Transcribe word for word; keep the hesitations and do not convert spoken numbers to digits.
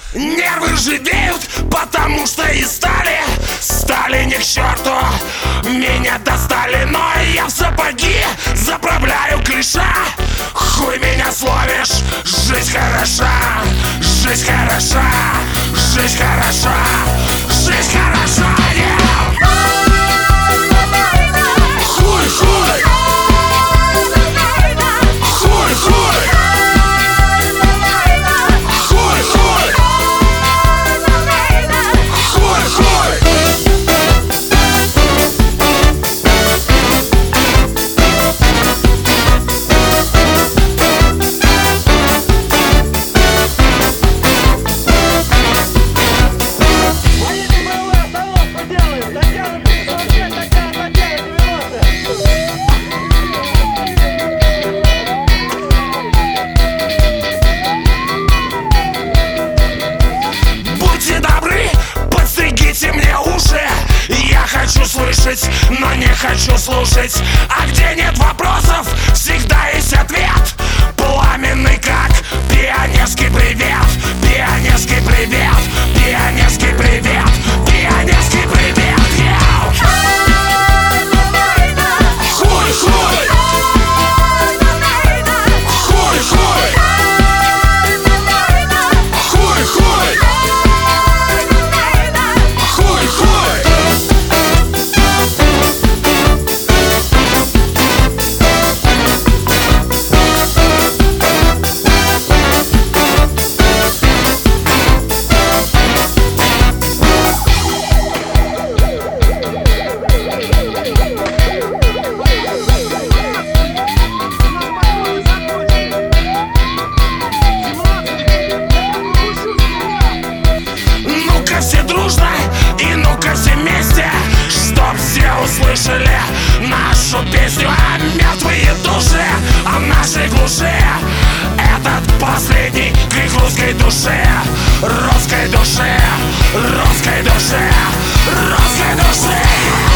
Нервы ржавеют, потому что и стали Стали не к черту, меня достали. Но я в сапоги заправляю клише. Хуй меня словишь, жизнь хороша, жизнь хороша, жизнь хороша, жизнь хороша, yeah! Хуй, хуй! Хуй, хуй! Хуй, хуй! Хуй, хуй! Хочу слышать, но не хочу слушать. А где нет вопросов, всегда есть ответ. Пламенный как пионерский привет. Пионерский привет. Пионерский привет. Пионерский привет, yeah! Хуй, хуй! Хуй, хуй! Хуй, хуй! Хуй, хуй! Все дружно и ну-ка все вместе, чтоб все услышали нашу песню. А мертвые души, а в нашей глуши этот последний крик русской души. Русской души, русской души, русской души.